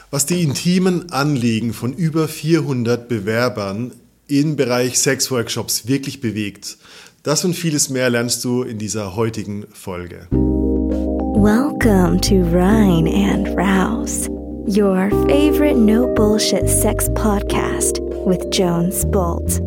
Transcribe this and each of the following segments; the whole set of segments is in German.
Was die intimen Anliegen von über 400 Bewerbern im Bereich Sexworkshops wirklich bewegt, das und vieles mehr lernst du in dieser heutigen Folge. Welcome to Rhine and Rouse, your favorite no bullshit sex podcast with Jones Bolt.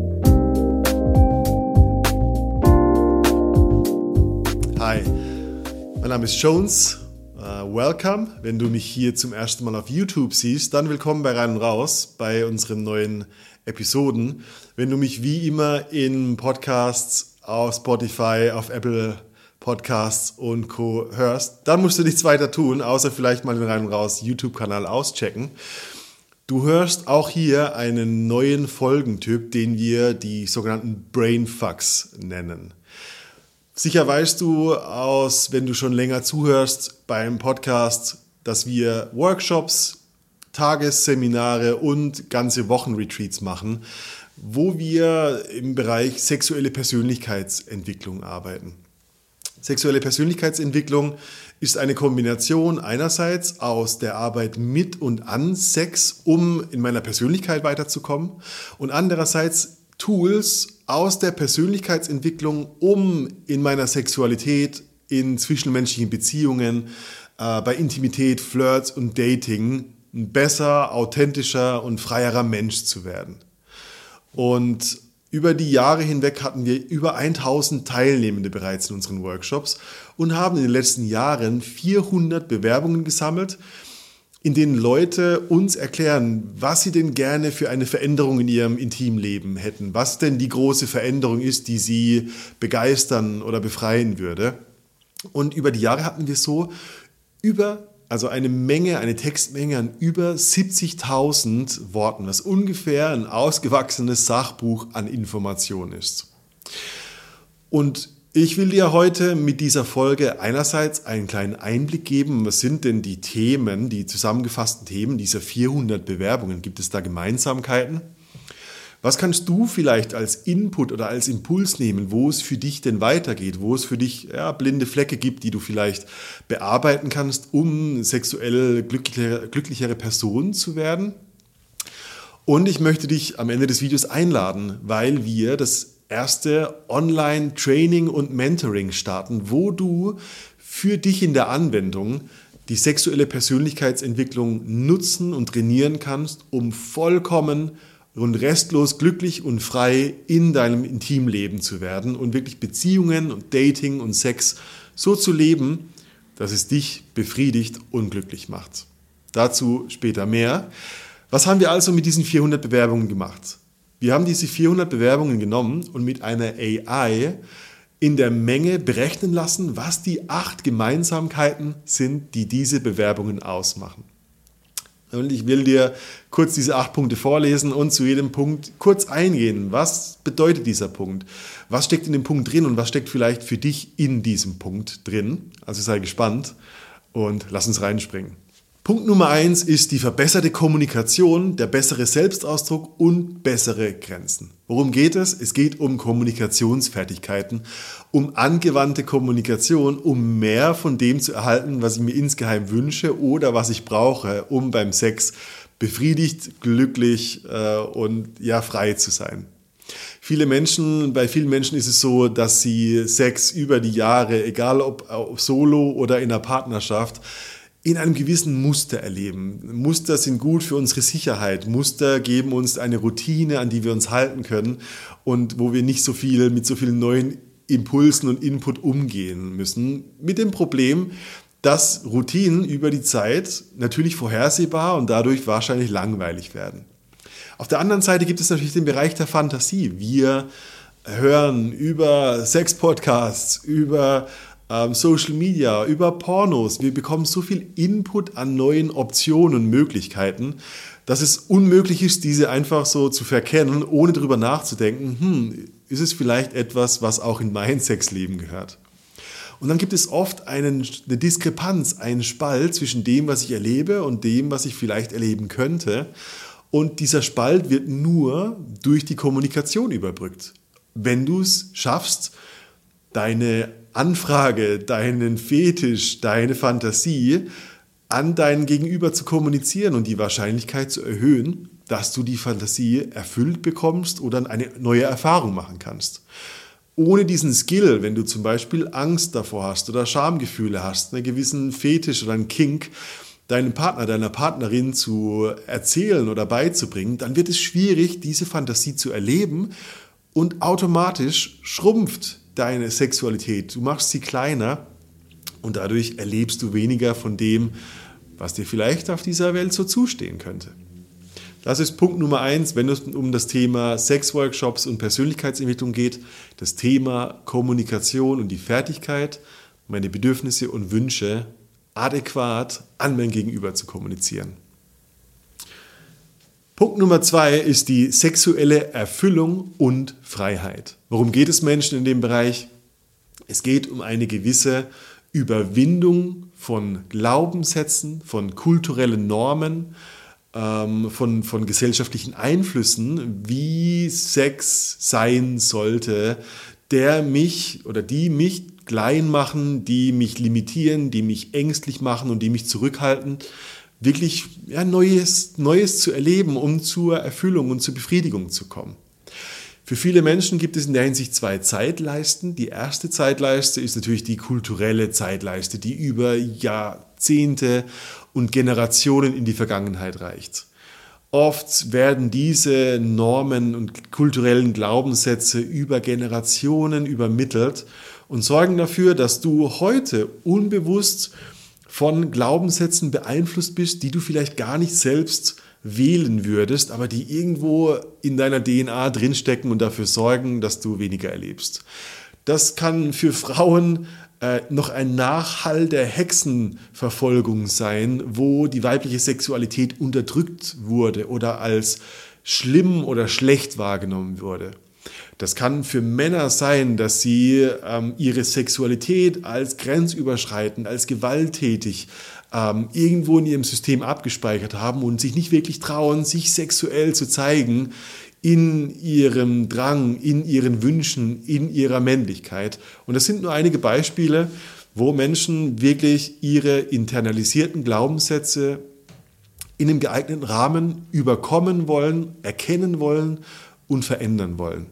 Hi, mein Name ist Jones. Welcome. Wenn du mich hier zum ersten Mal auf YouTube siehst, dann willkommen bei Rein und Raus, bei unseren neuen Episoden. Wenn du mich wie immer in Podcasts auf Spotify, auf Apple Podcasts und Co. hörst, dann musst du nichts weiter tun, außer vielleicht mal den Rein und Raus YouTube-Kanal auschecken. Du hörst auch hier einen neuen Folgentyp, den wir die sogenannten Brainfucks nennen. Sicher weißt du wenn du schon länger zuhörst beim Podcast, dass wir Workshops, Tagesseminare und ganze Wochenretreats machen, wo wir im Bereich sexuelle Persönlichkeitsentwicklung arbeiten. Sexuelle Persönlichkeitsentwicklung ist eine Kombination einerseits aus der Arbeit mit und an Sex, um in meiner Persönlichkeit weiterzukommen, und andererseits Tools aus der Persönlichkeitsentwicklung, um in meiner Sexualität, in zwischenmenschlichen Beziehungen, bei Intimität, Flirts und Dating ein besser, authentischer und freierer Mensch zu werden. Und über die Jahre hinweg hatten wir über 1000 Teilnehmende bereits in unseren Workshops und haben in den letzten Jahren 400 Bewerbungen gesammelt, in denen Leute uns erklären, was sie denn gerne für eine Veränderung in ihrem Intimleben hätten, was denn die große Veränderung ist, die sie begeistern oder befreien würde. Und über die Jahre hatten wir so eine Textmenge an über 70.000 Worten, was ungefähr ein ausgewachsenes Sachbuch an Informationen ist. Und ich will dir heute mit dieser Folge einerseits einen kleinen Einblick geben, was sind denn die Themen, die zusammengefassten Themen dieser 400 Bewerbungen, gibt es da Gemeinsamkeiten? Was kannst du vielleicht als Input oder als Impuls nehmen, wo es für dich denn weitergeht, wo es für dich blinde Flecke gibt, die du vielleicht bearbeiten kannst, um sexuell glücklichere Person zu werden? Und ich möchte dich am Ende des Videos einladen, weil wir das erste Online-Training und Mentoring starten, wo du für dich in der Anwendung die sexuelle Persönlichkeitsentwicklung nutzen und trainieren kannst, um vollkommen und restlos glücklich und frei in deinem Intimleben zu werden und wirklich Beziehungen und Dating und Sex so zu leben, dass es dich befriedigt und glücklich macht. Dazu später mehr. Was haben wir also mit diesen 400 Bewerbungen gemacht? Wir haben diese 400 Bewerbungen genommen und mit einer AI in der Menge berechnen lassen, was die 8 Gemeinsamkeiten sind, die diese Bewerbungen ausmachen. Und ich will dir kurz diese 8 Punkte vorlesen und zu jedem Punkt kurz eingehen. Was bedeutet dieser Punkt? Was steckt in dem Punkt drin und was steckt vielleicht für dich in diesem Punkt drin? Also sei gespannt und lass uns reinspringen. Punkt Nummer 1 ist die verbesserte Kommunikation, der bessere Selbstausdruck und bessere Grenzen. Worum geht es? Es geht um Kommunikationsfertigkeiten, um angewandte Kommunikation, um mehr von dem zu erhalten, was ich mir insgeheim wünsche oder was ich brauche, um beim Sex befriedigt, glücklich und frei zu sein. Bei vielen Menschen ist es so, dass sie Sex über die Jahre, egal ob solo oder in einer Partnerschaft, in einem gewissen Muster erleben. Muster sind gut für unsere Sicherheit. Muster geben uns eine Routine, an die wir uns halten können und wo wir nicht mit so vielen neuen Impulsen und Input umgehen müssen. Mit dem Problem, dass Routinen über die Zeit natürlich vorhersehbar und dadurch wahrscheinlich langweilig werden. Auf der anderen Seite gibt es natürlich den Bereich der Fantasie. Wir hören über Sex-Podcasts, über Social Media, über Pornos. Wir bekommen so viel Input an neuen Optionen und Möglichkeiten, dass es unmöglich ist, diese einfach so zu verkennen, ohne darüber nachzudenken, ist es vielleicht etwas, was auch in mein Sexleben gehört. Und dann gibt es oft eine Diskrepanz, einen Spalt zwischen dem, was ich erlebe und dem, was ich vielleicht erleben könnte. Und dieser Spalt wird nur durch die Kommunikation überbrückt. Wenn du es schaffst, deine Anfrage, deinen Fetisch, deine Fantasie an dein Gegenüber zu kommunizieren und die Wahrscheinlichkeit zu erhöhen, dass du die Fantasie erfüllt bekommst oder eine neue Erfahrung machen kannst. Ohne diesen Skill, wenn du zum Beispiel Angst davor hast oder Schamgefühle hast, einen gewissen Fetisch oder einen Kink, deinem Partner, deiner Partnerin zu erzählen oder beizubringen, dann wird es schwierig, diese Fantasie zu erleben und automatisch schrumpft deine Sexualität. Du machst sie kleiner und dadurch erlebst du weniger von dem, was dir vielleicht auf dieser Welt so zustehen könnte. Das ist Punkt Nummer 1, wenn es um das Thema Sexworkshops und Persönlichkeitsentwicklung geht, das Thema Kommunikation und die Fertigkeit, meine Bedürfnisse und Wünsche adäquat an mein Gegenüber zu kommunizieren. Punkt Nummer 2 ist die sexuelle Erfüllung und Freiheit. Worum geht es Menschen in dem Bereich? Es geht um eine gewisse Überwindung von Glaubenssätzen, von kulturellen Normen, von gesellschaftlichen Einflüssen, wie Sex sein sollte, der mich oder die mich klein machen, die mich limitieren, die mich ängstlich machen und die mich zurückhalten, wirklich Neues zu erleben, um zur Erfüllung und zur Befriedigung zu kommen. Für viele Menschen gibt es in der Hinsicht 2 Zeitleisten. Die erste Zeitleiste ist natürlich die kulturelle Zeitleiste, die über Jahrzehnte und Generationen in die Vergangenheit reicht. Oft werden diese Normen und kulturellen Glaubenssätze über Generationen übermittelt und sorgen dafür, dass du heute unbewusst von Glaubenssätzen beeinflusst bist, die du vielleicht gar nicht selbst wählen würdest, aber die irgendwo in deiner DNA drinstecken und dafür sorgen, dass du weniger erlebst. Das kann für Frauen noch ein Nachhall der Hexenverfolgung sein, wo die weibliche Sexualität unterdrückt wurde oder als schlimm oder schlecht wahrgenommen wurde. Das kann für Männer sein, dass sie ihre Sexualität als grenzüberschreitend, als gewalttätig irgendwo in ihrem System abgespeichert haben und sich nicht wirklich trauen, sich sexuell zu zeigen in ihrem Drang, in ihren Wünschen, in ihrer Männlichkeit. Und das sind nur einige Beispiele, wo Menschen wirklich ihre internalisierten Glaubenssätze in einem geeigneten Rahmen überkommen wollen, erkennen wollen und verändern wollen.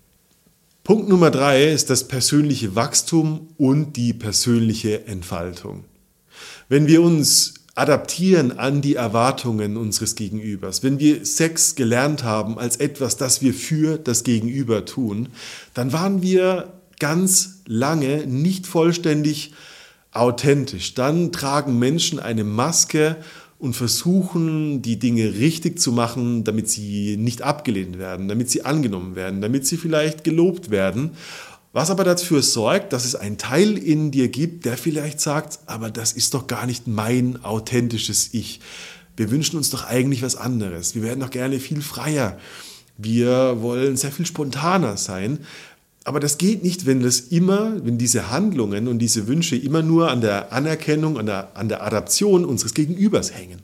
Punkt Nummer 3 ist das persönliche Wachstum und die persönliche Entfaltung. Wenn wir uns adaptieren an die Erwartungen unseres Gegenübers, wenn wir Sex gelernt haben als etwas, das wir für das Gegenüber tun, dann waren wir ganz lange nicht vollständig authentisch. Dann tragen Menschen eine Maske und versuchen, die Dinge richtig zu machen, damit sie nicht abgelehnt werden, damit sie angenommen werden, damit sie vielleicht gelobt werden. Was aber dafür sorgt, dass es einen Teil in dir gibt, der vielleicht sagt, aber das ist doch gar nicht mein authentisches Ich. Wir wünschen uns doch eigentlich was anderes. Wir werden doch gerne viel freier. Wir wollen sehr viel spontaner sein. Aber das geht nicht, wenn diese Handlungen und diese Wünsche immer nur an der Anerkennung, an der Adaption unseres Gegenübers hängen.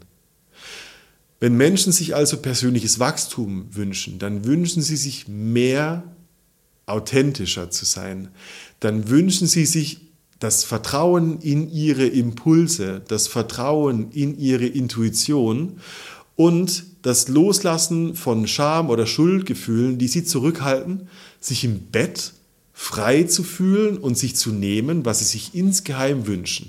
Wenn Menschen sich also persönliches Wachstum wünschen, dann wünschen sie sich mehr authentischer zu sein. Dann wünschen sie sich das Vertrauen in ihre Impulse, das Vertrauen in ihre Intuition und das Loslassen von Scham oder Schuldgefühlen, die sie zurückhalten, sich im Bett frei zu fühlen und sich zu nehmen, was sie sich insgeheim wünschen.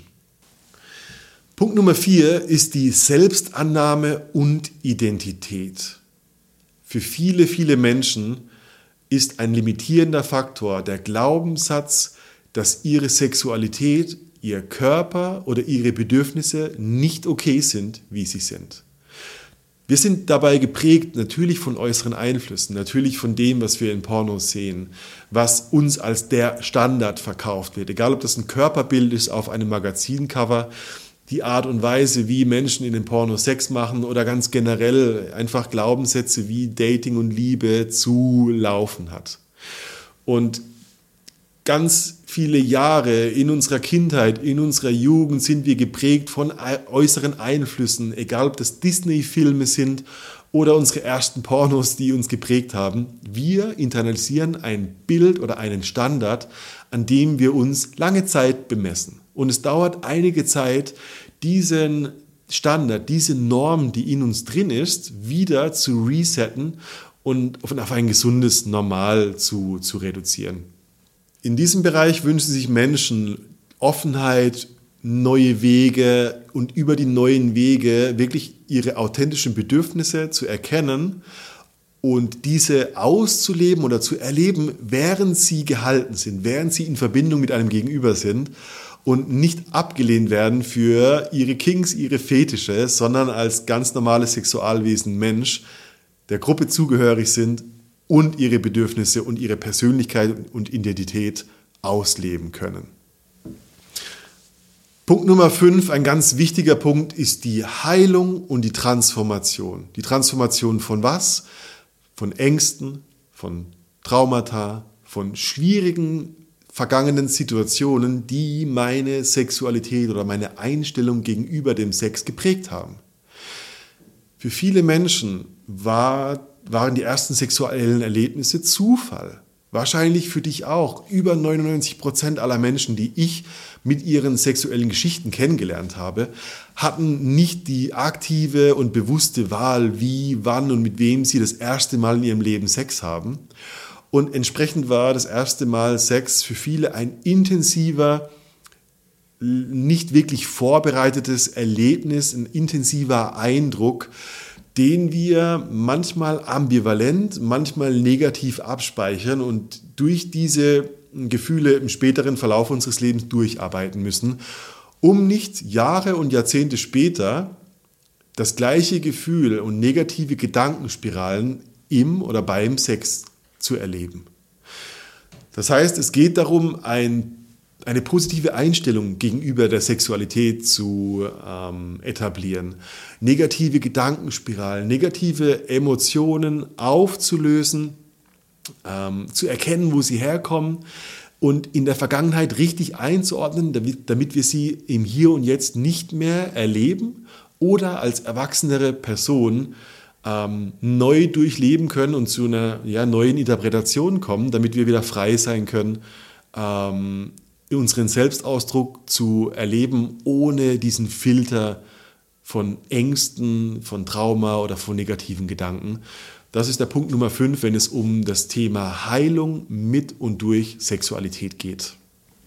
Punkt Nummer 4 ist die Selbstannahme und Identität. Für viele, viele Menschen ist ein limitierender Faktor der Glaubenssatz, dass ihre Sexualität, ihr Körper oder ihre Bedürfnisse nicht okay sind, wie sie sind. Wir sind dabei geprägt natürlich von äußeren Einflüssen, natürlich von dem, was wir in Pornos sehen, was uns als der Standard verkauft wird. Egal, ob das ein Körperbild ist auf einem Magazincover, die Art und Weise, wie Menschen in den Pornos Sex machen oder ganz generell einfach Glaubenssätze, wie Dating und Liebe zu laufen hat. Und ganz viele Jahre in unserer Kindheit, in unserer Jugend sind wir geprägt von äußeren Einflüssen, egal ob das Disney-Filme sind oder unsere ersten Pornos, die uns geprägt haben. Wir internalisieren ein Bild oder einen Standard, an dem wir uns lange Zeit bemessen. Und es dauert einige Zeit, diesen Standard, diese Norm, die in uns drin ist, wieder zu resetten und auf ein gesundes Normal zu reduzieren. In diesem Bereich wünschen sich Menschen Offenheit, neue Wege und über die neuen Wege wirklich ihre authentischen Bedürfnisse zu erkennen und diese auszuleben oder zu erleben, während sie gehalten sind, während sie in Verbindung mit einem Gegenüber sind und nicht abgelehnt werden für ihre Kinks, ihre Fetische, sondern als ganz normales Sexualwesen Mensch der Gruppe zugehörig sind und ihre Bedürfnisse und ihre Persönlichkeit und Identität ausleben können. Punkt Nummer 5, ein ganz wichtiger Punkt, ist die Heilung und die Transformation. Die Transformation von was? Von Ängsten, von Traumata, von schwierigen vergangenen Situationen, die meine Sexualität oder meine Einstellung gegenüber dem Sex geprägt haben. Für viele Menschen waren die ersten sexuellen Erlebnisse Zufall. Wahrscheinlich für dich auch. Über 99% aller Menschen, die ich mit ihren sexuellen Geschichten kennengelernt habe, hatten nicht die aktive und bewusste Wahl, wie, wann und mit wem sie das erste Mal in ihrem Leben Sex haben. Und entsprechend war das erste Mal Sex für viele ein intensiver, nicht wirklich vorbereitetes Erlebnis, ein intensiver Eindruck, den wir manchmal ambivalent, manchmal negativ abspeichern und durch diese Gefühle im späteren Verlauf unseres Lebens durcharbeiten müssen, um nicht Jahre und Jahrzehnte später das gleiche Gefühl und negative Gedankenspiralen im oder beim Sex zu erleben. Das heißt, es geht darum, eine positive Einstellung gegenüber der Sexualität zu etablieren, negative Gedankenspiralen, negative Emotionen aufzulösen, zu erkennen, wo sie herkommen und in der Vergangenheit richtig einzuordnen, damit wir sie im Hier und Jetzt nicht mehr erleben oder als erwachsenere Person neu durchleben können und zu einer neuen Interpretation kommen, damit wir wieder frei sein können, unseren Selbstausdruck zu erleben, ohne diesen Filter von Ängsten, von Trauma oder von negativen Gedanken. Das ist der Punkt Nummer 5, wenn es um das Thema Heilung mit und durch Sexualität geht.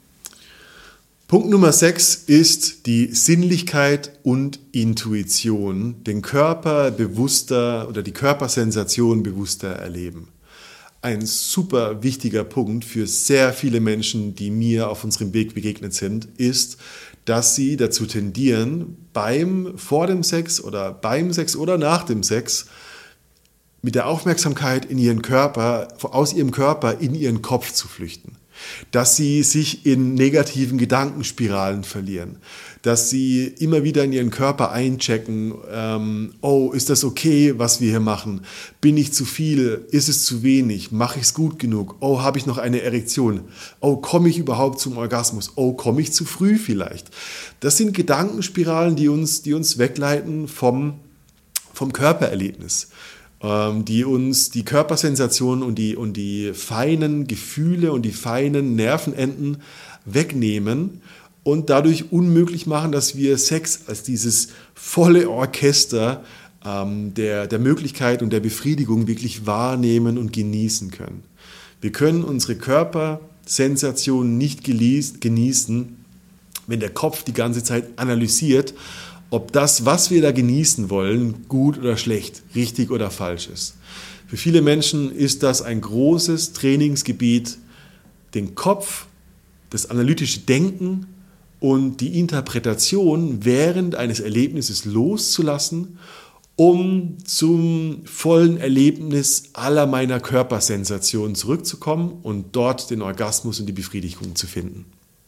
Punkt Nummer 6 ist die Sinnlichkeit und Intuition, den Körper bewusster oder die Körpersensation bewusster erleben. Ein super wichtiger Punkt für sehr viele Menschen, die mir auf unserem Weg begegnet sind, ist, dass sie dazu tendieren, vor dem Sex oder nach dem Sex mit der Aufmerksamkeit aus ihrem Körper in ihren Kopf zu flüchten. Dass sie sich in negativen Gedankenspiralen verlieren, dass sie immer wieder in ihren Körper einchecken, ist das okay, was wir hier machen? Bin ich zu viel? Ist es zu wenig? Mache ich es gut genug? Habe ich noch eine Erektion? Komme ich überhaupt zum Orgasmus? Komme ich zu früh vielleicht? Das sind Gedankenspiralen, die uns wegleiten vom Körpererlebnis. Die uns die Körpersensationen und die feinen Gefühle und die feinen Nervenenden wegnehmen und dadurch unmöglich machen, dass wir Sex als dieses volle Orchester der Möglichkeit und der Befriedigung wirklich wahrnehmen und genießen können. Wir können unsere Körpersensationen nicht genießen, wenn der Kopf die ganze Zeit analysiert, ob das, was wir da genießen wollen, gut oder schlecht, richtig oder falsch ist. Für viele Menschen ist das ein großes Trainingsgebiet, den Kopf, das analytische Denken und die Interpretation während eines Erlebnisses loszulassen, um zum vollen Erlebnis aller meiner Körpersensationen zurückzukommen und dort den Orgasmus und die Befriedigung zu finden.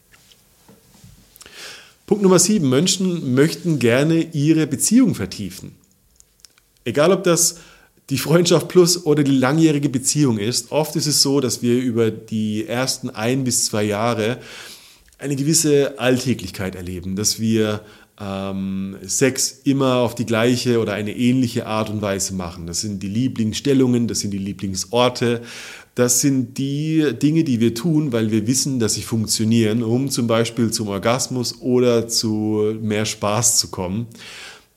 Punkt Nummer 7. Menschen möchten gerne ihre Beziehung vertiefen. Egal, ob das die Freundschaft plus oder die langjährige Beziehung ist. Oft ist es so, dass wir über die ersten 1 bis 2 Jahre eine gewisse Alltäglichkeit erleben, dass wir Sex immer auf die gleiche oder eine ähnliche Art und Weise machen. Das sind die Lieblingsstellungen, das sind die Lieblingsorte, das sind die Dinge, die wir tun, weil wir wissen, dass sie funktionieren, um zum Beispiel zum Orgasmus oder zu mehr Spaß zu kommen.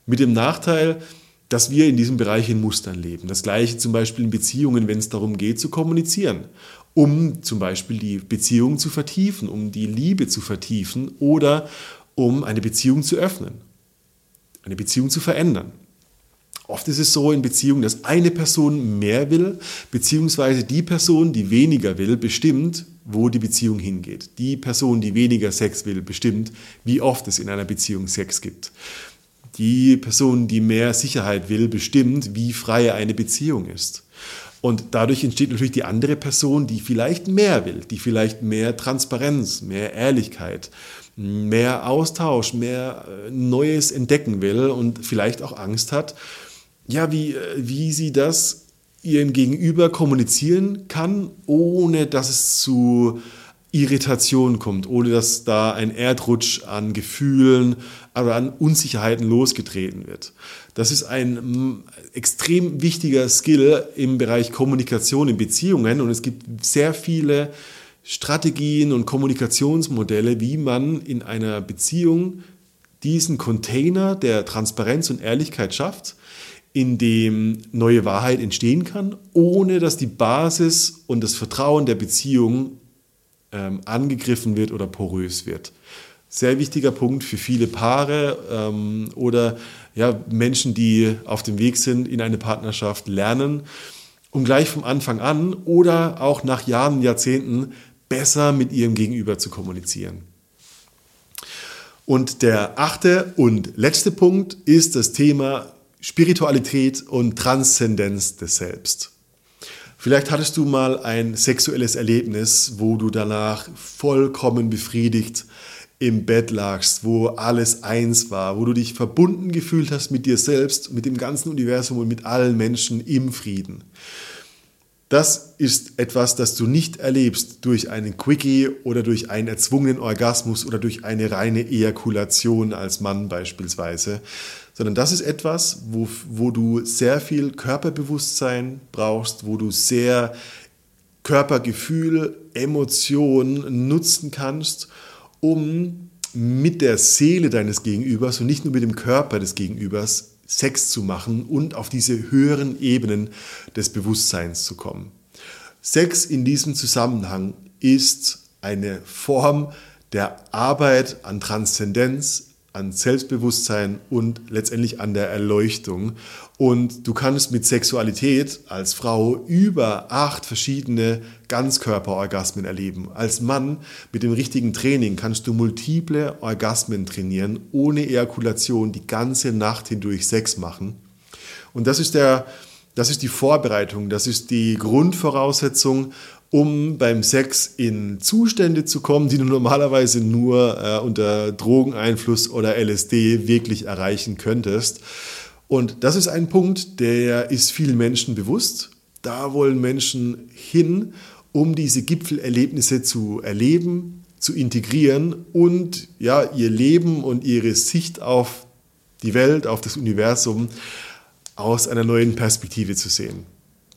Mit dem Nachteil, dass wir in diesem Bereich in Mustern leben. Das Gleiche zum Beispiel in Beziehungen, wenn es darum geht, zu kommunizieren, um zum Beispiel die Beziehung zu vertiefen, um die Liebe zu vertiefen oder um eine Beziehung zu öffnen, eine Beziehung zu verändern. Oft ist es so in Beziehungen, dass eine Person mehr will, beziehungsweise die Person, die weniger will, bestimmt, wo die Beziehung hingeht. Die Person, die weniger Sex will, bestimmt, wie oft es in einer Beziehung Sex gibt. Die Person, die mehr Sicherheit will, bestimmt, wie frei eine Beziehung ist. Und dadurch entsteht natürlich die andere Person, die vielleicht mehr will, die vielleicht mehr Transparenz, mehr Ehrlichkeit, mehr Austausch, mehr Neues entdecken will und vielleicht auch Angst hat, ja, wie sie das ihrem Gegenüber kommunizieren kann, ohne dass es zu Irritation kommt, ohne dass da ein Erdrutsch an Gefühlen oder an Unsicherheiten losgetreten wird. Das ist ein extrem wichtiger Skill im Bereich Kommunikation in Beziehungen und es gibt sehr viele Strategien und Kommunikationsmodelle, wie man in einer Beziehung diesen Container der Transparenz und Ehrlichkeit schafft, in dem neue Wahrheit entstehen kann, ohne dass die Basis und das Vertrauen der Beziehung angegriffen wird oder porös wird. Sehr wichtiger Punkt für viele Paare oder ja, Menschen, die auf dem Weg sind in eine Partnerschaft, lernen, um gleich vom Anfang an oder auch nach Jahren, Jahrzehnten besser mit ihrem Gegenüber zu kommunizieren. Und der 8. und letzte Punkt ist das Thema Spiritualität und Transzendenz des Selbst. Vielleicht hattest du mal ein sexuelles Erlebnis, wo du danach vollkommen befriedigt im Bett lagst, wo alles eins war, wo du dich verbunden gefühlt hast mit dir selbst, mit dem ganzen Universum und mit allen Menschen im Frieden. Das ist etwas, das du nicht erlebst durch einen Quickie oder durch einen erzwungenen Orgasmus oder durch eine reine Ejakulation als Mann beispielsweise, sondern das ist etwas, wo du sehr viel Körperbewusstsein brauchst, wo du sehr Körpergefühl, Emotionen nutzen kannst, um mit der Seele deines Gegenübers und nicht nur mit dem Körper des Gegenübers Sex zu machen und auf diese höheren Ebenen des Bewusstseins zu kommen. Sex in diesem Zusammenhang ist eine Form der Arbeit an Transzendenz, an Selbstbewusstsein und letztendlich an der Erleuchtung. Und du kannst mit Sexualität als Frau über 8 verschiedene Ganzkörperorgasmen erleben. Als Mann mit dem richtigen Training kannst du multiple Orgasmen trainieren, ohne Ejakulation die ganze Nacht hindurch Sex machen. Und das ist die Vorbereitung, das ist die Grundvoraussetzung, um beim Sex in Zustände zu kommen, die du normalerweise nur unter Drogeneinfluss oder LSD wirklich erreichen könntest. Und das ist ein Punkt, der ist vielen Menschen bewusst. Da wollen Menschen hin, um diese Gipfelerlebnisse zu erleben, zu integrieren und ja, ihr Leben und ihre Sicht auf die Welt, auf das Universum aus einer neuen Perspektive zu sehen.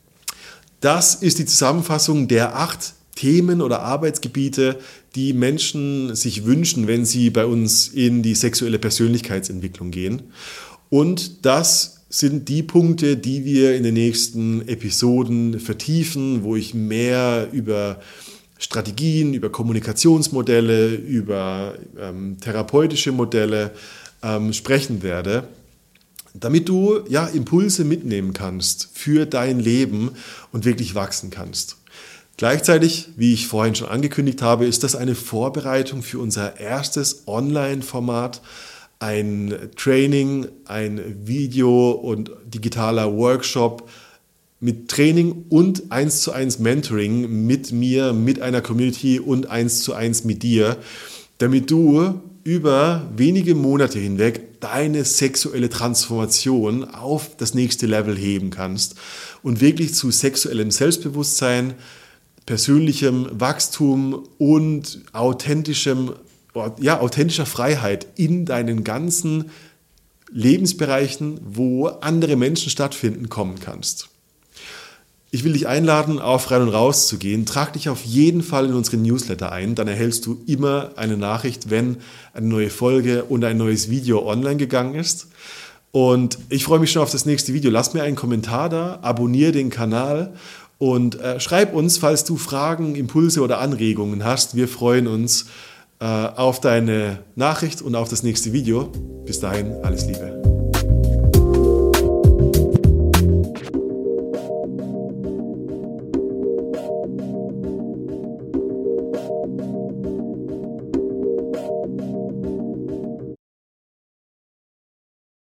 Das ist die Zusammenfassung der 8 Themen oder Arbeitsgebiete, die Menschen sich wünschen, wenn sie bei uns in die sexuelle Persönlichkeitsentwicklung gehen. Und das sind die Punkte, die wir in den nächsten Episoden vertiefen, wo ich mehr über Strategien, über Kommunikationsmodelle, über therapeutische Modelle sprechen werde, damit du ja Impulse mitnehmen kannst für dein Leben und wirklich wachsen kannst. Gleichzeitig, wie ich vorhin schon angekündigt habe, ist das eine Vorbereitung für unser erstes Online-Format, ein Training, ein Video und digitaler Workshop mit Training und 1:1 Mentoring mit mir, mit einer Community und 1:1 mit dir, damit du über wenige Monate hinweg deine sexuelle Transformation auf das nächste Level heben kannst und wirklich zu sexuellem Selbstbewusstsein, persönlichem Wachstum und authentischer Freiheit in deinen ganzen Lebensbereichen, wo andere Menschen stattfinden, kommen kannst. Ich will dich einladen, auf Rein und Raus zu gehen. Trag dich auf jeden Fall in unseren Newsletter ein. Dann erhältst du immer eine Nachricht, wenn eine neue Folge und ein neues Video online gegangen ist. Und ich freue mich schon auf das nächste Video. Lass mir einen Kommentar da, abonniere den Kanal und schreib uns, falls du Fragen, Impulse oder Anregungen hast. Wir freuen uns auf deine Nachricht und auf das nächste Video. Bis dahin, alles Liebe.